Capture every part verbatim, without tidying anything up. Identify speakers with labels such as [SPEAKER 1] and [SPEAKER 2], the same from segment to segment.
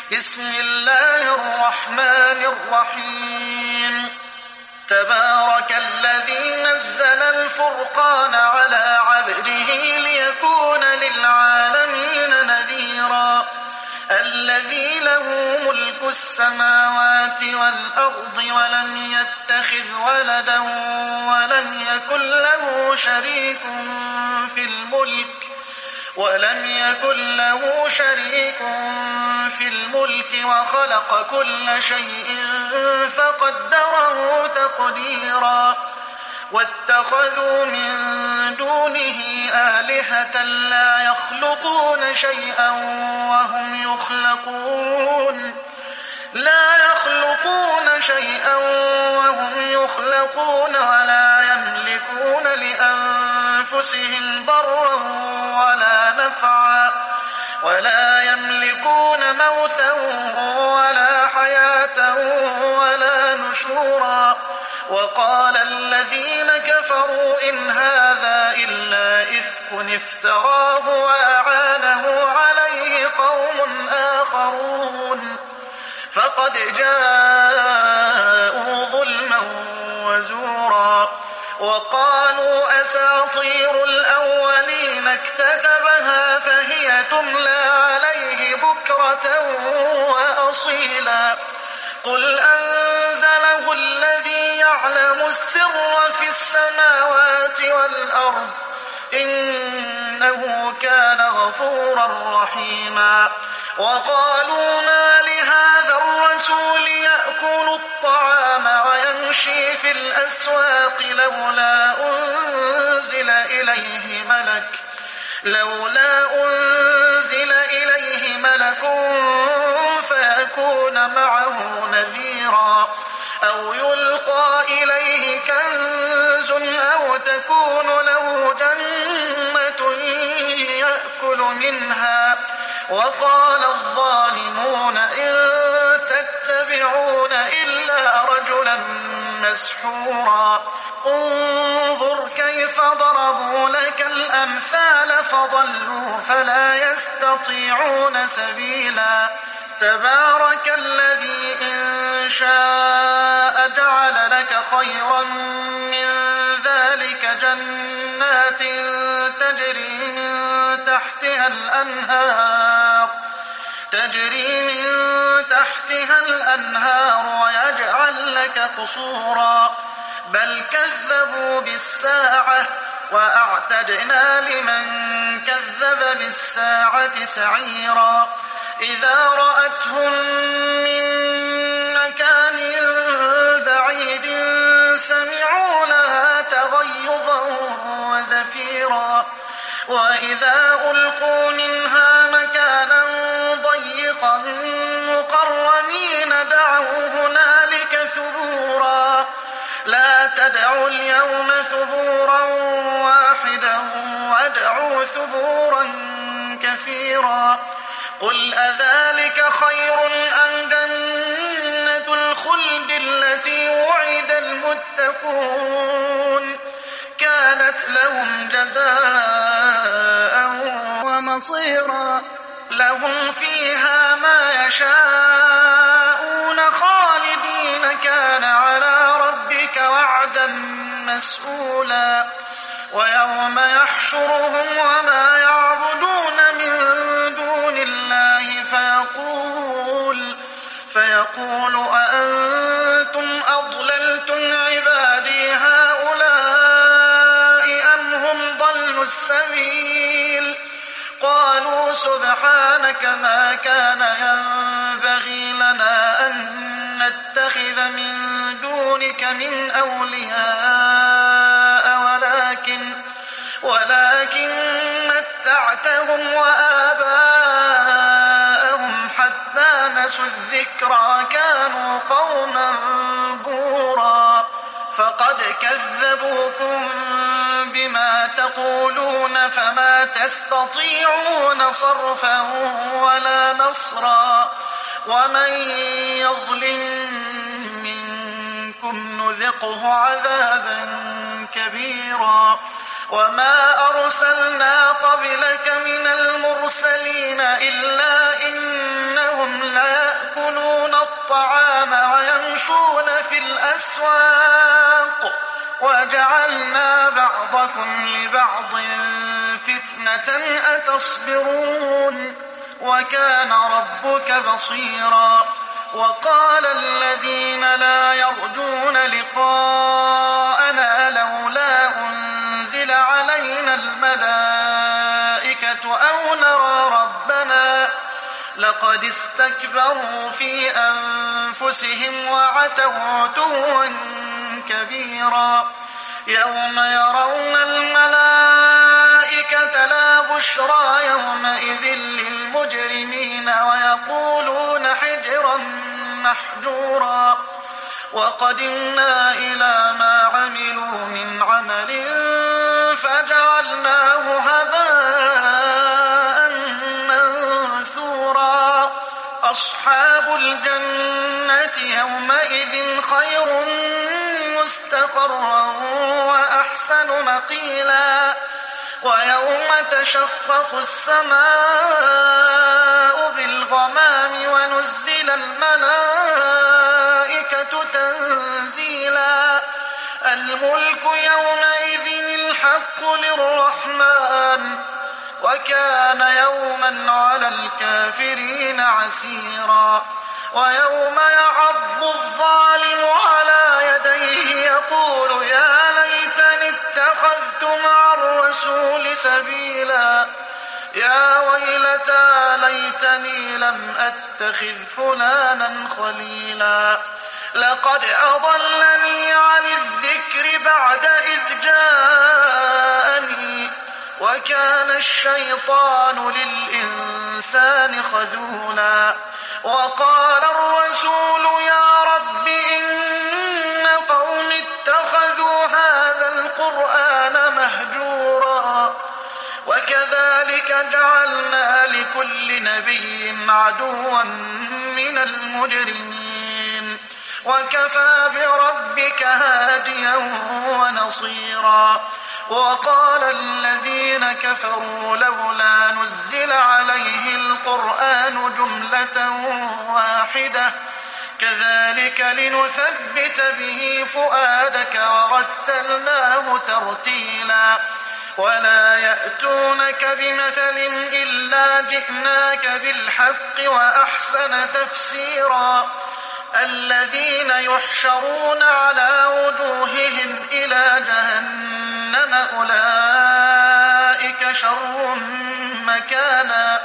[SPEAKER 1] بسم الله الرحمن الرحيم تبارك الذي نزل الفرقان على عبده ليكون للعالمين نذيرا الذي له ملك السماوات والأرض ولم يتخذ ولدا ولم يكن له شريك في الملك ولم يكن له شريك في الملك وخلق كل شيء فقدره تقديرا واتخذوا من دونه آلهة لا يخلقون شيئا وهم يخلقون لا يخلقون شيئا وهم يخلقون ولا يملكون لأنفسهم ضرا ولا نفعا ولا يملكون موتا ولا حياة ولا نشورا وقال الذين كفروا إن هذا إلا إفك افتراه وأعانه عليه قوم آخرون فقد جاءوا ظلما وزورا وقالوا أساطير الأولين اكتتبها فهي تملى عليه بكرة وأصيلا قل أنزله الذي يعلم السر في السماوات والأرض إنه كان غفورا رحيما وقالوا ما لهذا الرسول يأكل الطعام ويمشي في الأسواق لولا أنزل إليه ملك لولا أنزل إليه ملك فيكون معه نذيرا أو يلقى إليه كنز أو تكون له جنة يأكل منها وقال الظالمون إن تتبعون إلا رجلا مسحورا انظر كيف ضربوا لك الأمثال فضلوا فلا يستطيعون سبيلا تبارك الذي إن شاء جعل لك خيرا من ذلك جنات تجري من تحتها الأنهار تجري من تحتها الأنهار ويجعل لك قصورا بل كذبوا بالساعة وأعتدنا لمن كذب بالساعة سعيرا إذا رأتهم من مكان بعيد سمعوا لها تغيظا وزفيرا وإذا ألقوا منها مكانا ضيقا مقرنين دعوا هنالك ثبورا لا تدعوا اليوم ثبورا واحدا وادعوا ثبورا كثيرا قل أذلك خير أم جنة الخلد التي وعد المتقون كانت لهم جزاء ومصيرا لهم فيها ما يشاءون خالدين كان على ربك وعدا مسئولا ويوم يحشرهم وما يعبدون من دون الله فيقول فيقول أأنتم أضللتم عبادي هؤلاء أم هم ضلوا السبيل قالوا سبحانك ما كان ينبغي لنا أن نتخذ من دونك من أولياء ولكن ولكن متعتهم وآباءهم حتى نسوا الذكرى كانوا قوما بورا فقد كذبوكم بما تقولون فما تستطيعون صرفا ولا نصرا ومن يظلم منكم نذقه عذابا كبيرا وما أرسلنا قبلك من المرسلين إلا إنهم ليأكلون الطعام ويمشون في الأسواق وجعلنا بعضكم لبعض فتنة أتصبرون وكان ربك بصيرا. وقال الذين لا يرجون لقاءنا لولا أنزل علينا الملائكة أو نرى ربنا لقد استكبروا في أنفسهم وعتوا عتوا كبيرا. يوم يرون الملائكة لا بشرى يومئذ للمجرمين ويقولون حجرا محجورا. وقدمنا إلى ما عملوا من عمل فجعلناه هباء منثورا. أصحاب الجنة يومئذ خير مستقرا وأحسن مقيلا. ويوم تشقق السماء بالغمام ونزل الملائكة تنزيلا. الملك يومئذ الحق للرحمن وكان يوما على الكافرين عسيرا. ويوم يعض الظالم على يديه يقول يا ليتني اتخذت مع الرسول سبيلا. يا ويلتى ليتني لم أتخذ فلانا خليلا. لقد أضلني عن الذكر بعد إذ جاءني وكان الشيطان للإنسان خذولا. وقال الرسول يا رب إن قوم اتخذوا هذا القرآن مهجورا. وكذلك جعلنا لكل نبي عدوا من المجرمين وكفى بربك هاديا ونصيرا. وقال الذين كفروا لولا نزل عليه القرآن جملة واحدة كذلك لنثبت به فؤادك ورتلناه ترتيلا. ولا يأتونك بمثل إلا جئناك بالحق وأحسن تفسيرا. الذين يحشرون على وجوههم إلى جهنم أولئك شر مكانا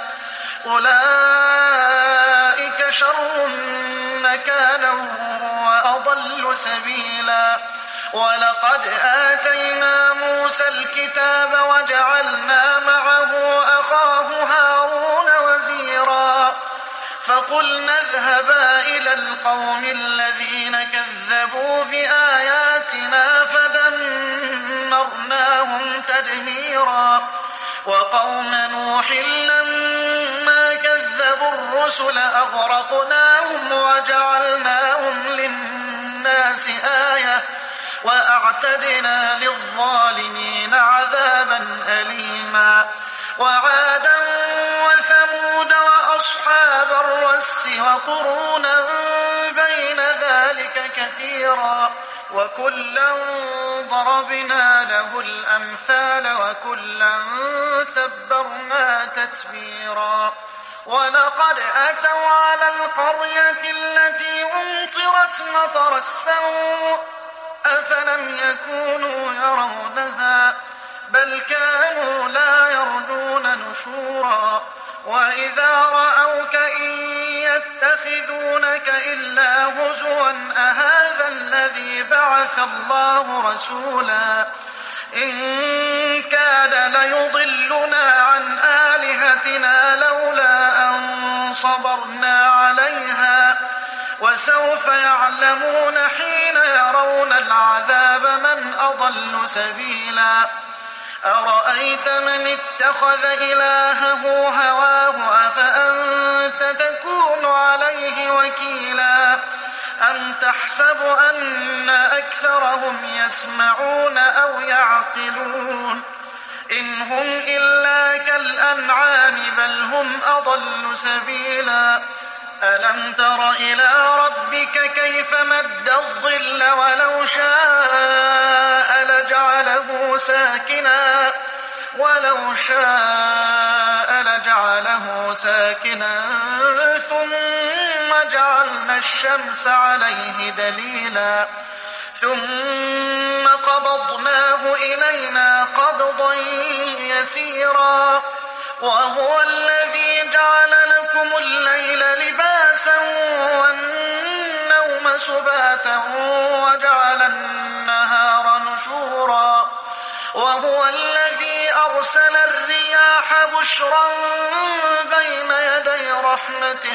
[SPEAKER 1] أولئك شر مكانا وأضل سبيلا. ولقد آتينا موسى الكتاب وجعلنا معه أخاه هارون وزيرا. فقلنا اذهبا إلى القوم الذين كذبوا بآياتنا فدمرناهم تدميرا. وقوم نوح لما كذبوا الرسل أغرقناهم وجعلناهم للناس آية وأعتدنا للظالمين عذابا أليما. وعادا وثمود وأصحاب الرس وقرونا بين ذلك كثيرا. وكلا ضربنا له الأمثال وكلا تبرنا تتبيرا. ولقد أتوا على القرية التي أمطرت مطر السوء أفلم يكونوا يرونها بل كانوا لا يرجون نشورا. وإذا رأوك إن يتخذونك إلا هزوا أهذا الذي بعث الله رسولا. إن كاد ليضلنا عن آلهتنا لولا أن صبرنا عليها وسوف يعلمون حين يرون العذاب من أضل سبيلا. أرأيت من اتخذ إلهه هواه أفأنت تكون عليه وكيلا. أم تحسب أن أكثرهم يسمعون أو يعقلون إن هم إلا كالأنعام بل هم أضل سبيلا ألم تر إلى ربك كيف مد الظل ولو شاء لجعله ساكنا ولو شاء لجعله ساكنا ثم جعلنا الشمس عليه دليلا ثم قبضناه إلينا قبضا يسيرا وهو الذي جعل لكم الليل لباسا والنوم سباتا وجعل النهار نشورا وهو الذي أرسل الرياح بشرا بين يدي رحمته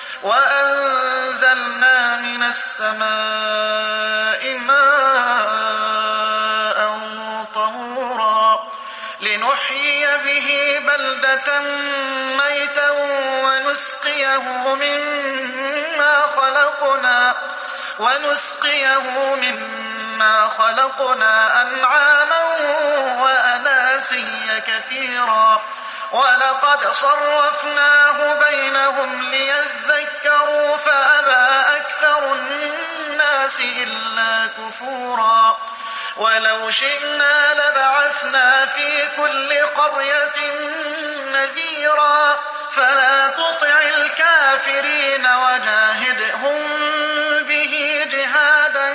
[SPEAKER 1] وأنزلنا من السماء ماء طهورا لنحيي به بلدة ميتا ونسقيه مما خلقنا ونسقيه مما خلقنا أنعاما وأناسيا كثيرا ولقد صرفناه بينهم ليذكروا فأبى أكثر الناس إلا كفورا ولو شئنا لبعثنا في كل قرية نذيرا فلا تطع الكافرين وجاهدهم به جهادا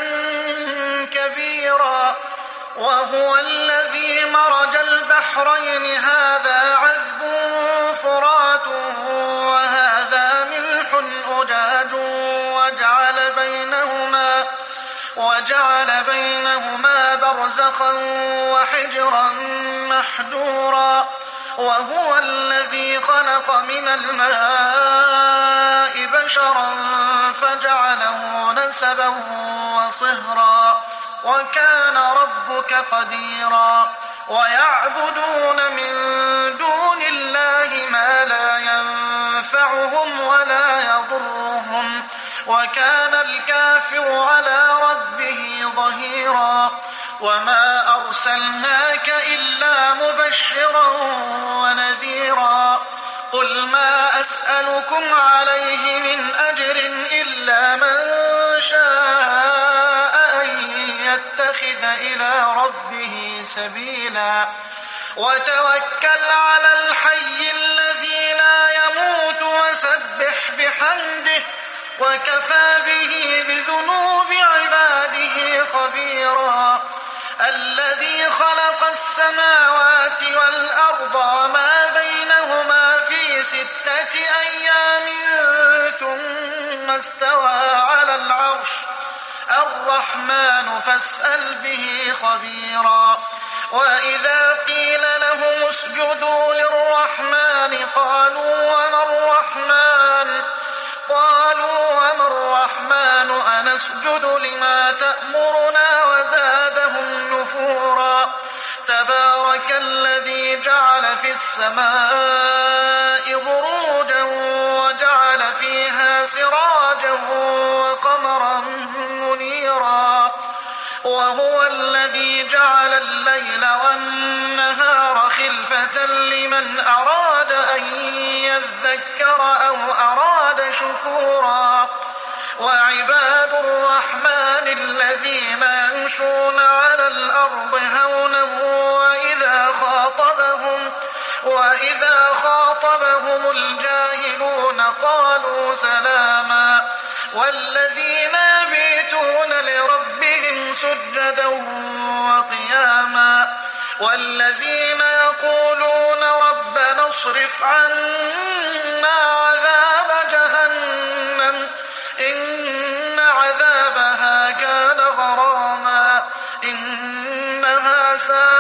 [SPEAKER 1] كبيرا وهو الذي مرج البحرين هذا عذب فرات وهذا ملح أجاج وجعل بينهما وجعل بينهما برزخا وحجرا محجورا وهو الذي خلق من الماء بشرا فجعله نسبا وصهرا وكان ربك قديرا ويعبدون من دون الله ما لا ينفعهم ولا يضرهم وكان الكافر على ربه ظهيرا وما أرسلناك إلا مبشرا ونذيرا قل ما أسألكم عليه من أجر إلا من شاء أن يتخذ إلى ربه سبيلا وتوكل على الحي الذي لا يموت وسبح بحمده وكفى به بذنوب عباده خبيرا الذي خلق السماوات والأرض وما بينهما في ستة أيام ثم استوى على العرش الرحمن فاسأل به خبيرا وإذا قيل لهم اسجدوا للرحمن قالوا وما الرحمن قالوا وما الرحمن أنسجد لما تأمرنا وزادهم نفورا تبارك الذي جعل في السماء بروجا وجعل فيها سراجا وقمرا منيرا وهو الذي جعل الليل والنهار خلفة لمن أراد أن يذكر أو أراد شكورا وعباد الرحمن الذين يمشون على الأرض هونا وإذا خاطبهم وإذا خاطبهم الجاهلون قالوا سلاما والذين يبيتون لربهم سجدا وقياما والذين يقولون ربنا اصرف عنا عذاب جهنم إن عذابها كان غراما إنها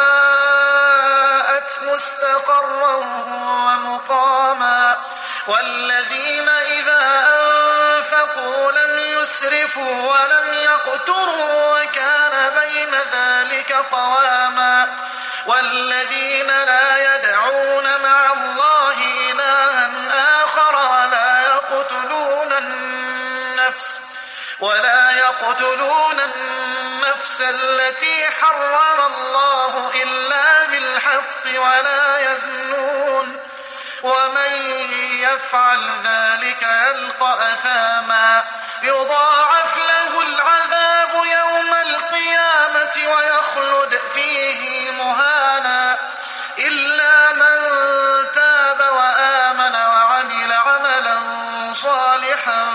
[SPEAKER 1] ساءت مستقرا ومقاما والذين إذا أنفقوا لم يسرفوا ولم يقتروا وكان بين ذلك قواما والذين لا يدعون مع الله إلها آخر ولا يقتلون النفس ولا يقتلون النفس التي حرم الله إلا بالحق ولا يزنون ومن يفعل ذلك يلقى أثاما يضاعف له العذاب يوم القيامة ويخلد فيه مهانا إلا من تاب وآمن وعمل عملا صالحا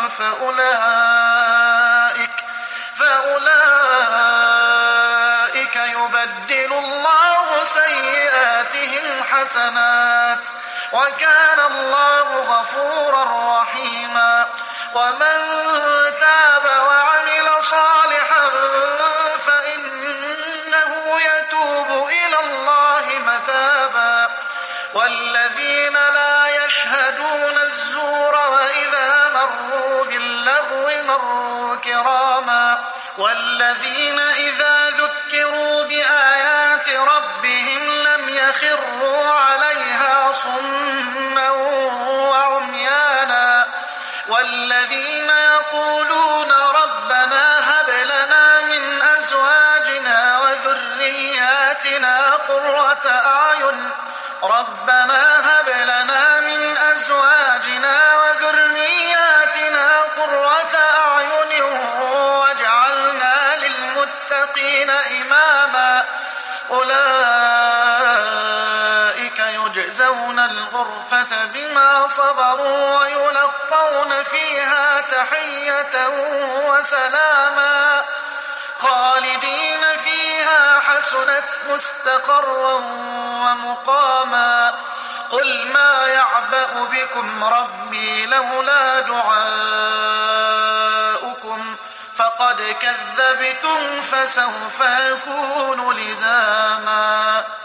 [SPEAKER 1] فأولئك, فأولئك يبدل الله سيئاتهم حسنات وكان الله غفورا رحيما ومن تاب وعمل صالحا فإنه يتوب إلى الله متابا والذين لا يشهدون الزور وإذا مروا باللغو مروا كراما والذين إذا ذكروا بآيات ربهم لم يخروا عليها صما وعميانا والذين يقولون ربنا هب لنا من أزواجنا وذرياتنا قرة أعين ربنا هب لنا من أزواجنا وذرياتنا قرة أعين واجعلنا للمتقين إماما أولئك يجزون الغرفة بما صبروا ويلقون فيها تحية وسلاما خالدين فيها حسنت مستقرا ومقاما قل ما يعبأ بكم ربي لولا دعاؤكم فقد كذبتم فسوف يكون لزاما.